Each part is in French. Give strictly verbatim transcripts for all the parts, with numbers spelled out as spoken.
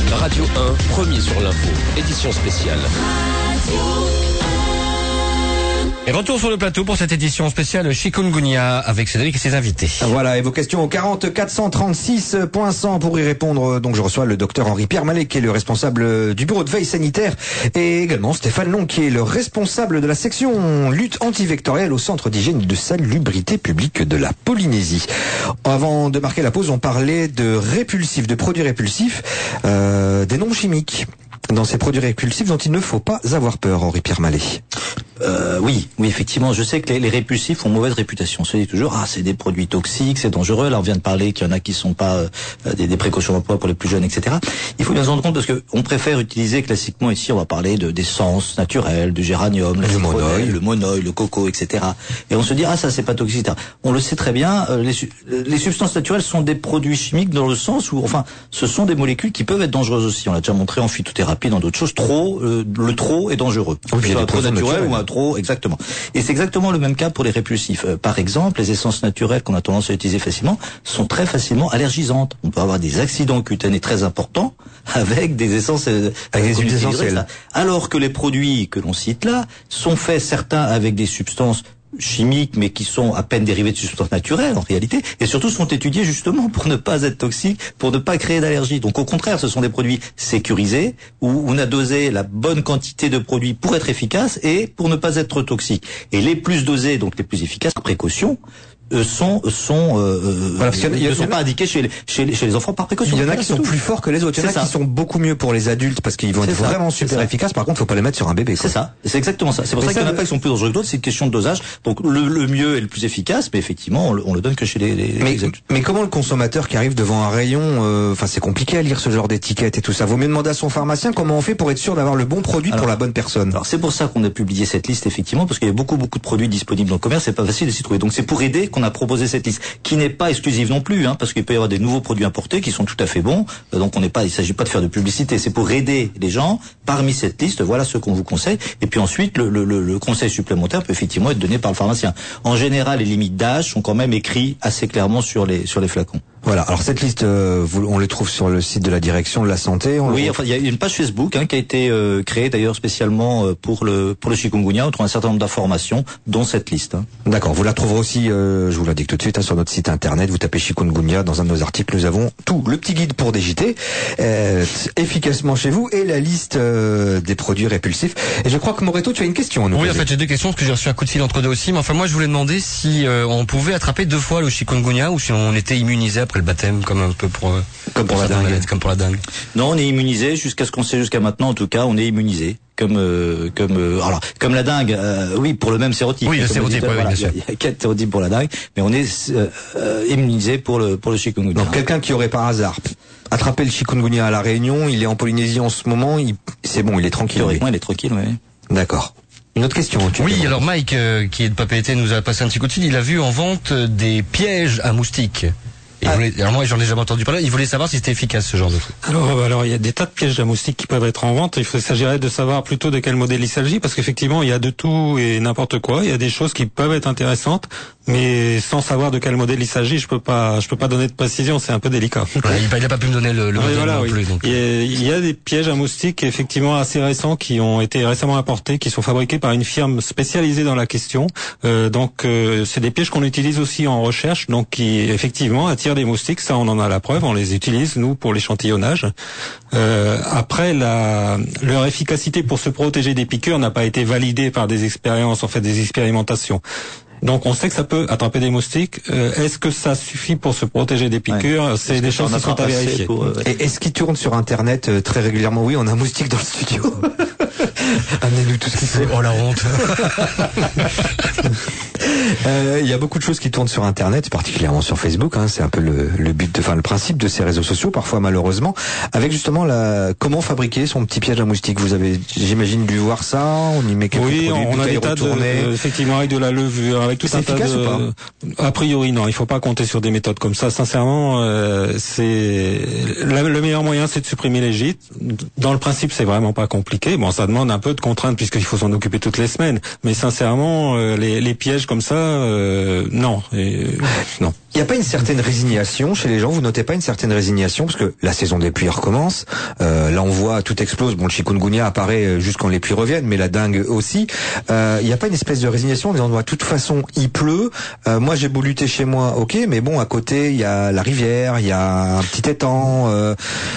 Radio un, premier sur l'info, édition spéciale. Et retour sur le plateau pour cette édition spéciale Chikungunya avec Cédric et ses invités. Voilà, et vos questions au quarante quatre cent trente-six point cent pour y répondre. Donc je reçois le docteur Henri-Pierre Mallet qui est le responsable du bureau de veille sanitaire et également Stéphane Long qui est le responsable de la section lutte antivectorielle au centre d'hygiène et de salubrité publique de la Polynésie. Avant de marquer la pause, on parlait de répulsifs, de produits répulsifs, euh, des noms chimiques dans ces produits répulsifs dont il ne faut pas avoir peur, Henri-Pierre Mallet. Euh, oui, oui, effectivement, je sais que les, les répulsifs ont mauvaise réputation. On se dit toujours, ah, c'est des produits toxiques, c'est dangereux. Là, on vient de parler qu'il y en a qui sont pas euh, des, des précautions d'emploi pour les plus jeunes, et cetera. Il faut bien se rendre compte parce que on préfère utiliser classiquement ici, on va parler de d'essence naturelle, du géranium, le monoeil, le monoeil, le coco, et cetera. Et on se dit, ah, ça, c'est pas toxique, et cetera. On le sait très bien. Euh, les, les substances naturelles sont des produits chimiques dans le sens où, enfin, ce sont des molécules qui peuvent être dangereuses aussi. On l'a déjà montré en phytothérapie, dans d'autres choses. Trop, euh, le trop est dangereux. Oui, il y a des trop naturel naturels. ou un trop, exactement. Et c'est exactement le même cas pour les répulsifs. Euh, par exemple, les essences naturelles qu'on a tendance à utiliser facilement sont très facilement allergisantes. On peut avoir des accidents cutanés très importants avec des essences euh, avec des huiles essentielles. Alors que les produits que l'on cite là sont faits certains avec des substances chimiques, mais qui sont à peine dérivés de substances naturelles en réalité, et surtout sont étudiés justement pour ne pas être toxiques, pour ne pas créer d'allergie. Donc au contraire, ce sont des produits sécurisés où on a dosé la bonne quantité de produits pour être efficace et pour ne pas être toxiques. Et les plus dosés, donc les plus efficaces, par précaution, Euh, sont sont euh, voilà, parce qu'il y en a, il y en a, ne sont pas indiqués chez les, chez les chez les enfants par précaution. Il y en a qui sont plus forts que les autres. Il y en a qui sont beaucoup mieux pour les adultes parce qu'ils vont être vraiment super efficaces. Par contre, faut pas les mettre sur un bébé. C'est ça. C'est exactement ça. C'est pour ça qu'il y en a pas qui sont plus dangereux que d'autres. C'est une question de dosage. Donc le, le mieux et le plus efficace, mais effectivement, on le, on le donne que chez les, les, mais, les adultes. Mais comment le consommateur qui arrive devant un rayon, enfin euh, c'est compliqué à lire ce genre d'étiquette et tout ça. Vaut mieux demander à son pharmacien comment on fait pour être sûr d'avoir le bon produit alors, pour la bonne personne. Alors c'est pour ça qu'on a publié cette liste effectivement parce qu'il y a beaucoup beaucoup de produits disponibles dans le commerce. C'est pas facile de s'y trouver. Donc c'est pour aider qu'on a proposé cette liste, qui n'est pas exclusive non plus, hein, parce qu'il peut y avoir des nouveaux produits importés qui sont tout à fait bons. Donc on n'est pas, il s'agit pas de faire de publicité, c'est pour aider les gens. Parmi cette liste, voilà ce qu'on vous conseille. Et puis ensuite, le, le, le conseil supplémentaire peut effectivement être donné par le pharmacien. En général, les limites d'âge sont quand même écrites assez clairement sur les sur les flacons. Voilà. Alors cette liste, euh, vous, on les trouve sur le site de la direction de la santé. On oui, le... enfin il y a une page Facebook hein, qui a été euh, créée d'ailleurs spécialement euh, pour le pour le chikungunya. On trouve un certain nombre d'informations, dont cette liste. Hein. D'accord. Vous la trouverez aussi, euh, je vous l'indique tout de suite, hein, sur notre site internet. Vous tapez chikungunya dans un de nos articles. Nous avons tout le petit guide pour dégiter euh, efficacement chez vous et la liste euh, des produits répulsifs. Et je crois que Moreto, tu as une question à nous Oui, poser. en fait j'ai deux questions parce que j'ai reçu un coup de fil entre deux aussi. Mais enfin moi je voulais demander si euh, on pouvait attraper deux fois le chikungunya ou si on était immunisé après le baptême comme un peu pour euh, comme pour, pour la dingue. Comme pour la dingue. Non, on est immunisé jusqu'à ce qu'on sait jusqu'à maintenant. En tout cas, on est immunisé. Comme euh, comme euh, alors comme la dingue, euh, oui, pour le même sérotype. Oui, le sérotype, oui, voilà, bien sûr. Il y a quatre sérotypes pour la dingue, mais on est euh, euh, immunisé pour le pour le chikungunya. Donc quelqu'un qui aurait par hasard attrapé le chikungunya à la Réunion, il est en Polynésie en ce moment, il, c'est bon, il est tranquille. Théoriquement, il est tranquille, oui. D'accord. Une autre question. Tu oui, alors Mike, euh, qui est de Papeete, nous a passé un petit coup de fil. Il a vu en vente des pièges à moustiques. Et ah. voulait, alors moi j'en ai jamais entendu parler, il voulait savoir si c'était efficace ce genre de truc. Alors, alors il y a des tas de pièges à moustiques qui peuvent être en vente, il faut, s'agirait de savoir plutôt de quel modèle il s'agit, parce qu'effectivement il y a de tout et n'importe quoi, il y a des choses qui peuvent être intéressantes, mais sans savoir de quel modèle il s'agit, je peux pas, je peux pas donner de précision, c'est un peu délicat. Ouais, il, il a pas pu me donner le, le modèle voilà, non oui. plus. Donc. Il, y a, il y a des pièges à moustiques effectivement assez récents qui ont été récemment importés, qui sont fabriqués par une firme spécialisée dans la question. Euh, donc euh, c'est des pièges qu'on utilise aussi en recherche, donc qui effectivement attirent des moustiques. Ça on On en a la preuve, on les utilise nous pour l'échantillonnage. Euh, après, la, leur efficacité pour se protéger des piqûres n'a pas été validée par des expériences, en fait des expérimentations. Donc on sait que ça peut attraper des moustiques. Euh, est-ce que ça suffit pour se protéger des piqûres? Ouais. C'est des choses qui sont à vérifier. Pour, euh, Et est-ce qu'il tourne sur Internet euh, très régulièrement? Oui, on a un moustique dans le studio. Amenez-nous tout ce qu'il faut. Oh la honte. Euh, il y a beaucoup de choses qui tournent sur Internet, particulièrement sur Facebook. Hein, c'est un peu le, le but, de, enfin le principe de ces réseaux sociaux, parfois malheureusement, avec justement la comment fabriquer son petit piège à moustique. Vous avez, j'imagine, dû voir ça. On y met quelques oui, produits, on a des tas de, effectivement avec de la levure, avec tout un tas de. C'est efficace ou pas? A priori, non. Il faut pas compter sur des méthodes comme ça. Sincèrement, euh, c'est la, le meilleur moyen, c'est de supprimer les gîtes. Dans le principe, c'est vraiment pas compliqué. Bon, ça demande un peu de contraintes puisqu'il faut s'en occuper toutes les semaines. Mais sincèrement, euh, les, les pièges comme ça ça, euh, non, et, non. Il n'y a pas une certaine résignation chez les gens? Vous notez pas une certaine résignation parce que la saison des pluies recommence. Euh, là, on voit tout explose. Bon, le chikungunya apparaît juste quand les pluies reviennent, mais la dengue aussi. Euh, il n'y a pas une espèce de résignation en disant, de toute façon, il pleut. Euh, moi, j'ai beau lutter chez moi, ok, mais bon, à côté, il y a la rivière, il y a un petit étang. Euh...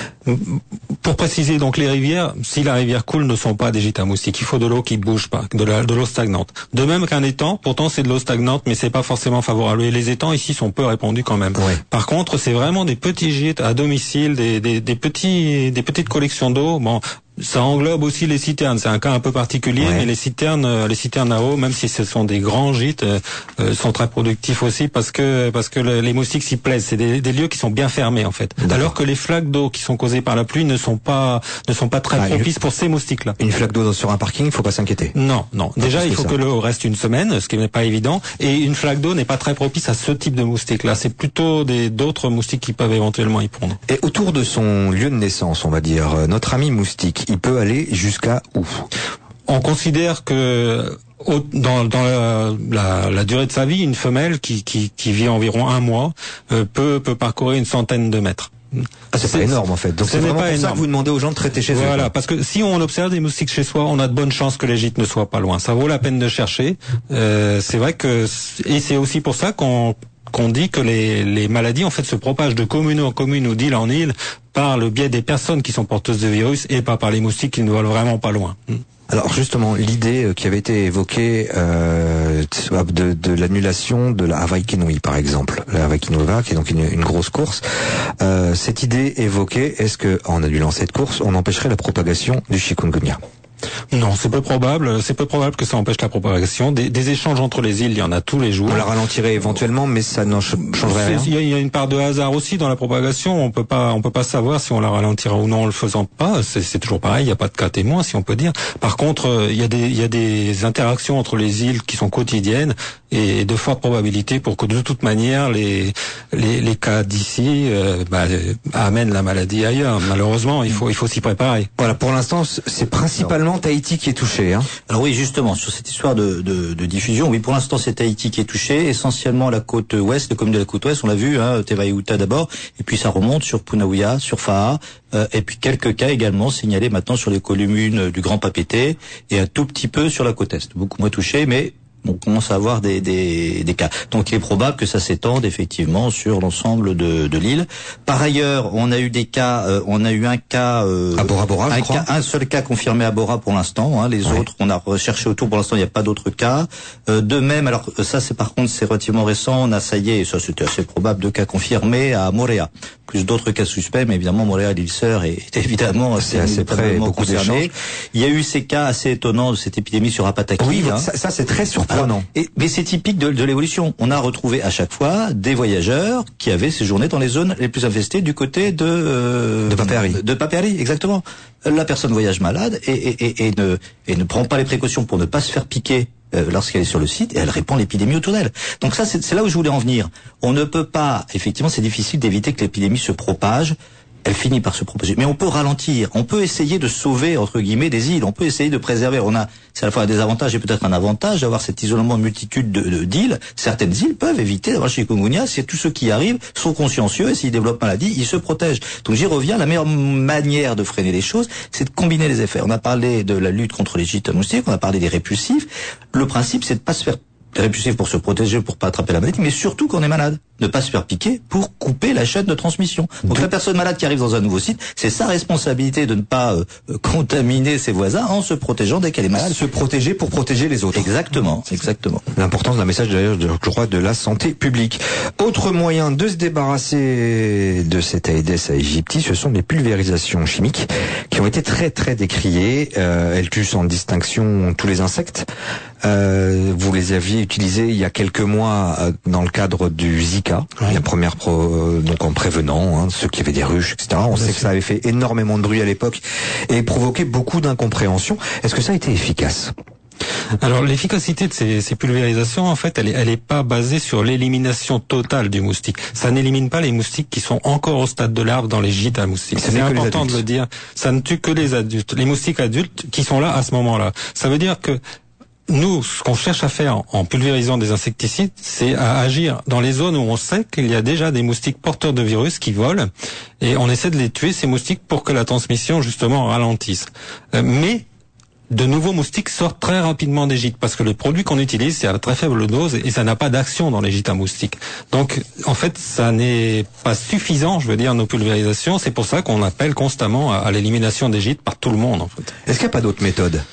Pour préciser, donc les rivières, si la rivière coule, ne sont pas des gîtes à moustiques. Il faut de l'eau qui bouge pas, de, la, de l'eau stagnante. De même qu'un étang, pourtant c'est de l'eau stagnante, mais c'est pas forcément favorable. Et les étangs ici sont peu répandus quand même. Ouais. Par contre, c'est vraiment des petits gîtes à domicile, des, des, des petits, des petites collections d'eau. Bon. Ça englobe aussi les citernes. C'est un cas un peu particulier, ouais. mais les citernes, les citernes à eau, même si ce sont des grands gîtes, euh, sont très productifs aussi parce que parce que le, les moustiques s'y plaisent. C'est des, des lieux qui sont bien fermés en fait. D'accord. Alors que les flaques d'eau qui sont causées par la pluie ne sont pas ne sont pas très ah, propices une, pour ces moustiques-là. Une flaque d'eau sur un parking, il faut pas s'inquiéter. Non, non. Déjà, non, il faut ça. que l'eau reste une semaine, ce qui n'est pas évident. Et une flaque d'eau n'est pas très propice à ce type de moustiques-là. C'est plutôt des d'autres moustiques qui peuvent éventuellement y pondre. Et autour de son lieu de naissance, on va dire, notre ami moustique, il peut aller jusqu'à où? On considère que au, dans, dans la, la, la durée de sa vie, une femelle qui, qui, qui vit environ un mois euh, peut, peut parcourir une centaine de mètres. Ah, c'est, c'est pas énorme en fait. Donc c'est vraiment pour énorme. ça que vous demandez aux gens de traiter chez voilà, eux. Voilà, parce que si on observe des moustiques chez soi, on a de bonnes chances que les gîtes ne soient pas loin. Ça vaut la peine de chercher. Euh, c'est vrai que et c'est aussi pour ça qu'on qu'on dit que les, les maladies en fait se propagent de commune en commune ou d'île en île par le biais des personnes qui sont porteuses de virus et pas par les moustiques qui ne volent vraiment pas loin. Alors justement, l'idée qui avait été évoquée euh, de, de l'annulation de la Hawaii Kinui, par exemple, la Hawaii Kinui qui est donc une, une grosse course, euh, cette idée évoquée, est-ce que en annulant cette course, on empêcherait la propagation du chikungunya? Non, c'est peu probable. C'est peu probable que ça empêche la propagation. Des, des échanges entre les îles, il y en a tous les jours. On la ralentirait éventuellement, mais ça n'en changerait rien. Il y, a, il y a une part de hasard aussi dans la propagation. On peut pas, on peut pas savoir si on la ralentira ou non en le faisant pas. C'est, c'est toujours pareil. Il n'y a pas de cas témoin, si on peut dire. Par contre, il y a des, il y a des interactions entre les îles qui sont quotidiennes et de fortes probabilités pour que de toute manière les, les, les cas d'ici euh, bah, amènent la maladie ailleurs. Malheureusement, il faut, il faut s'y préparer. Voilà. Pour l'instant, c'est principalement Tahiti qui est touché, hein. Alors oui, justement, sur cette histoire de, de, de diffusion, oui, pour l'instant c'est Tahiti qui est touché, essentiellement la côte ouest, les communes de la côte ouest, on l'a vu, hein, Te Waiuta d'abord, et puis ça remonte sur Punauia, sur Fa'a, euh, et puis quelques cas également signalés maintenant sur les communes du Grand Papeete, et un tout petit peu sur la côte est, beaucoup moins touché, mais on commence à avoir des, des, des cas. Donc il est probable que ça s'étende effectivement sur l'ensemble de, de l'île. Par ailleurs, on a eu des cas, euh, on a eu un cas, euh, à Bora Bora, un, je crois. cas un seul cas confirmé à Bora pour l'instant. Hein, les ouais. autres, on a recherché autour. Pour l'instant, il n'y a pas d'autres cas. Euh, de même, alors ça, c'est par contre, c'est relativement récent. On a ça y est, et ça c'était assez probable, deux cas confirmés à Moorea. Plus d'autres cas suspects, mais évidemment Moorea, l'île sœur, est évidemment c'est assez près, beaucoup concerné. Il y a eu ces cas assez étonnants de cette épidémie sur Apataki. Oui, hein. ça, ça c'est très surprenant. Alors, et, mais c'est typique de, de l'évolution. On a retrouvé à chaque fois des voyageurs qui avaient séjourné dans les zones les plus infestées du côté de euh, de Papeari. De Papeari, exactement. La personne voyage malade et, et, et, et ne et ne prend pas les précautions pour ne pas se faire piquer euh, lorsqu'elle est sur le site et elle répand l'épidémie autour d'elle. Donc ça, c'est, c'est là où je voulais en venir. On ne peut pas, effectivement, c'est difficile d'éviter que l'épidémie se propage. Elle finit par se propager. Mais on peut ralentir. On peut essayer de sauver, entre guillemets, des îles. On peut essayer de préserver. On a, c'est à la fois un désavantage et peut-être un avantage d'avoir cet isolement de multitude de, de, d'îles. Certaines îles peuvent éviter d'avoir le chikungunya si tous ceux qui y arrivent sont consciencieux et s'ils développent maladie, ils se protègent. Donc j'y reviens. La meilleure manière de freiner les choses, c'est de combiner les effets. On a parlé de la lutte contre les gîtes à moustiques. On a parlé des répulsifs. Le principe, c'est de pas se faire répulsif pour se protéger, pour pas attraper la maladie, mais surtout quand on est malade. Ne pas se faire piquer pour couper la chaîne de transmission. Donc la personne malade qui arrive dans un nouveau site, c'est sa responsabilité de ne pas euh, contaminer ses voisins en se protégeant dès qu'elle est malade. Se protéger pour protéger les autres. Exactement, exactement. L'importance d'un message d'ailleurs, je crois, de la santé publique. Autre moyen de se débarrasser de cet Aedes aegypti, ce sont les pulvérisations chimiques qui ont été très très décriées. Euh, elles tuent sans distinction tous les insectes. Euh, vous les aviez utilisées il y a quelques mois euh, dans le cadre du Zika, oui. La première pro, euh, donc en prévenant hein, ceux qui avaient des ruches, et cetera. On Bien sait sûr. Que ça avait fait énormément de bruit à l'époque et provoqué beaucoup d'incompréhension. Est-ce que ça a été efficace ? Alors l'efficacité de ces, ces pulvérisations, en fait, elle est, elle est pas basée sur l'élimination totale du moustique. Ça n'élimine pas les moustiques qui sont encore au stade de larve dans les gîtes à moustiques. C'est important de le dire. Ça ne tue que les adultes, les moustiques adultes qui sont là à ce moment-là. Ça veut dire que nous, ce qu'on cherche à faire en pulvérisant des insecticides, c'est à agir dans les zones où on sait qu'il y a déjà des moustiques porteurs de virus qui volent, et on essaie de les tuer, ces moustiques, pour que la transmission, justement, ralentisse. Euh, mais de nouveaux moustiques sortent très rapidement des gîtes, parce que le produit qu'on utilise, c'est à très faible dose, et ça n'a pas d'action dans les gîtes à moustiques. Donc, en fait, ça n'est pas suffisant, je veux dire, nos pulvérisations. C'est pour ça qu'on appelle constamment à, à l'élimination des gîtes par tout le monde, en fait. Est-ce qu'il n'y a pas d'autres méthodes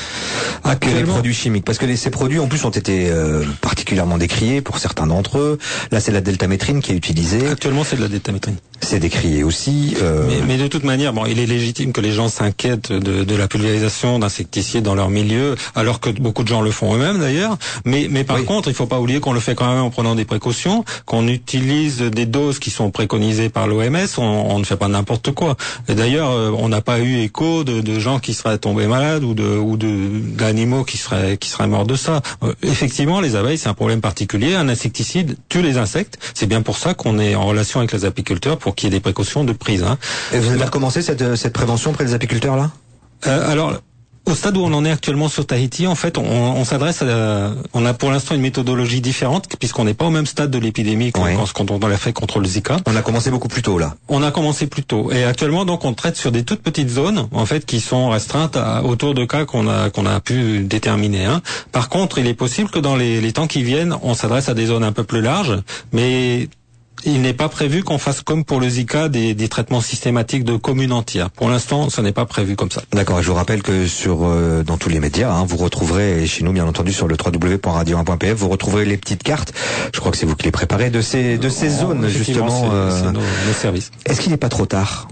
que les produits chimiques? Parce que les, ces produits, en plus, ont été euh, particulièrement décriés pour certains d'entre eux. Là, c'est la deltamétrine qui est utilisée. Actuellement, c'est de la deltamétrine. C'est décrié aussi. Euh... Mais, mais de toute manière, bon, il est légitime que les gens s'inquiètent de, de la pulvérisation d'insecticides dans leur milieu, alors que beaucoup de gens le font eux-mêmes d'ailleurs. Mais, mais par oui. contre, il faut pas oublier qu'on le fait quand même en prenant des précautions, qu'on utilise des doses qui sont préconisées par l'O M S. On, on ne fait pas n'importe quoi. Et d'ailleurs, on n'a pas eu écho de, de gens qui seraient tombés malades ou de, ou de d'animaux qui seraient qui seraient morts de ça. Euh, effectivement, les abeilles, c'est un problème particulier. Un insecticide tue les insectes. C'est bien pour ça qu'on est en relation avec les apiculteurs pour qu'il y ait des précautions de prise. Hein. Et vous avez recommencé cette, cette prévention auprès des apiculteurs là euh, Alors, au stade où on en est actuellement sur Tahiti, en fait, on, on s'adresse à la, on a pour l'instant une méthodologie différente puisqu'on n'est pas au même stade de l'épidémie quand, oui. quand on l'a fait contre le Zika. On a commencé beaucoup plus tôt là. On a commencé plus tôt et actuellement donc on traite sur des toutes petites zones en fait qui sont restreintes à, autour de cas qu'on a qu'on a pu déterminer. Hein. Par contre, il est possible que dans les, les temps qui viennent, on s'adresse à des zones un peu plus larges, mais il n'est pas prévu qu'on fasse comme pour le Zika des, des traitements systématiques de communes entières. Pour l'instant, ça n'est pas prévu comme ça. D'accord. Je vous rappelle que sur euh, dans tous les médias, hein, vous retrouverez, et chez nous bien entendu sur le w w w point radio un point p f, vous retrouverez les petites cartes. Je crois que c'est vous qui les préparez de ces de ces oh, zones justement. C'est, euh, c'est nos, nos services. Est-ce qu'il n'est pas trop tard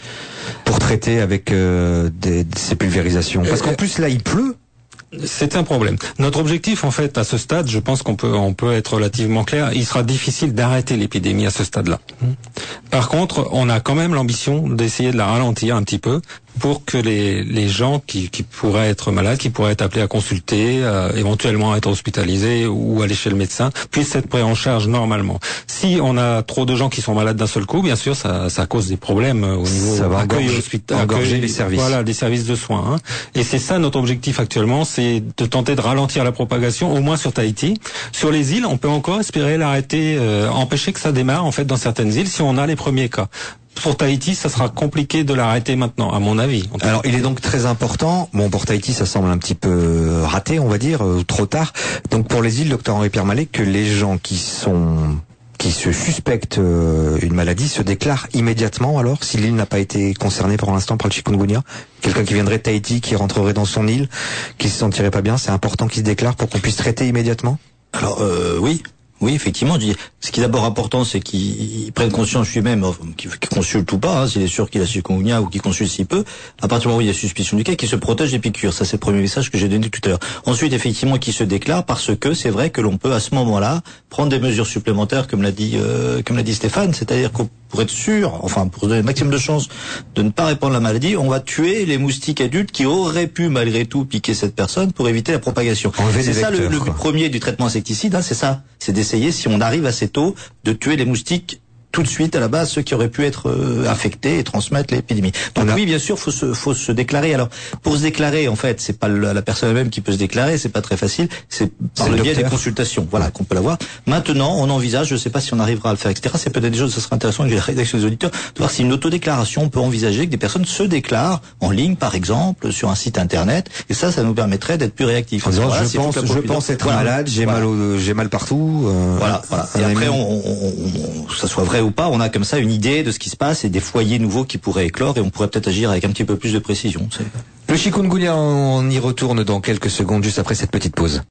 pour traiter avec euh, des, ces pulvérisations? Parce qu'en plus là, il pleut. C'est un problème. Notre objectif, en fait, à ce stade, je pense qu'on peut, on peut être relativement clair. Il sera difficile d'arrêter l'épidémie à ce stade-là. Par contre, on a quand même l'ambition d'essayer de la ralentir un petit peu pour que les, les gens qui, qui pourraient être malades, qui pourraient être appelés à consulter, euh, éventuellement être hospitalisés ou aller chez le médecin, puissent être pris en charge normalement. Si on a trop de gens qui sont malades d'un seul coup, bien sûr, ça, ça cause des problèmes au niveau ça va accueil engorger, hospital, engorger accueil, les services. Voilà, des services de soins. Hein. Et c'est ça notre objectif actuellement, c'est de tenter de ralentir la propagation, au moins sur Tahiti. Sur les îles, on peut encore espérer l'arrêter, euh, empêcher que ça démarre en fait dans certaines îles si on a les premiers cas. Pour Tahiti, ça sera compliqué de l'arrêter maintenant, à mon avis. Alors, il est donc très important. Bon, pour Tahiti, ça semble un petit peu raté, on va dire, euh, trop tard. Donc, pour les îles, docteur Henri-Pierre Mallet, que les gens qui sont qui se suspectent euh, une maladie se déclarent immédiatement. Alors, si l'île n'a pas été concernée pour l'instant par le chikungunya, quelqu'un qui viendrait de Tahiti, qui rentrerait dans son île, qui se sentirait pas bien, c'est important qu'il se déclare pour qu'on puisse traiter immédiatement. Alors, euh, oui. Oui, effectivement. Ce qui est d'abord important, c'est qu'il prenne conscience lui-même, qu'il consulte ou pas, hein, s'il est sûr qu'il a chikungunya ou qu'il consulte si peu. À partir du moment où il y a suspicion du cas, qu'il se protège des piqûres. Ça, c'est le premier message que j'ai donné tout à l'heure. Ensuite, effectivement, qu'il se déclare parce que c'est vrai que l'on peut à ce moment-là prendre des mesures supplémentaires, comme l'a dit, euh, comme l'a dit Stéphane, c'est-à-dire qu'on pour être sûr, enfin pour donner le maximum de chances de ne pas répandre la maladie, on va tuer les moustiques adultes qui auraient pu malgré tout piquer cette personne pour éviter la propagation. C'est ça vecteurs, le, le but premier du traitement insecticide, hein, c'est ça, c'est d'essayer, si on arrive assez tôt, de tuer les moustiques tout de suite à la base, ceux qui auraient pu être euh, infectés et transmettre l'épidémie. Donc a... oui, bien sûr, faut se, faut se déclarer. Alors, pour se déclarer, en fait, c'est pas le, la personne elle-même qui peut se déclarer, c'est pas très facile, c'est par le, le biais des consultations, voilà, qu'on peut l'avoir. Maintenant, on envisage, je sais pas si on arrivera à le faire, et cetera. C'est peut-être des choses, ça serait intéressant que j'ai la rédaction des auditeurs, de voir si une autodéclaration, on peut envisager que des personnes se déclarent en ligne, par exemple, sur un site internet, et ça, ça nous permettrait d'être plus réactifs. Disant, voilà, je pense, je pense être voilà. malade, j'ai voilà. mal, au, j'ai mal partout. Euh, voilà, voilà. Et après, on, on, on, on, ça soit vrai ou pas, on a comme ça une idée de ce qui se passe et des foyers nouveaux qui pourraient éclore et on pourrait peut-être agir avec un petit peu plus de précision. Le chikungunya, on y retourne dans quelques secondes juste après cette petite pause.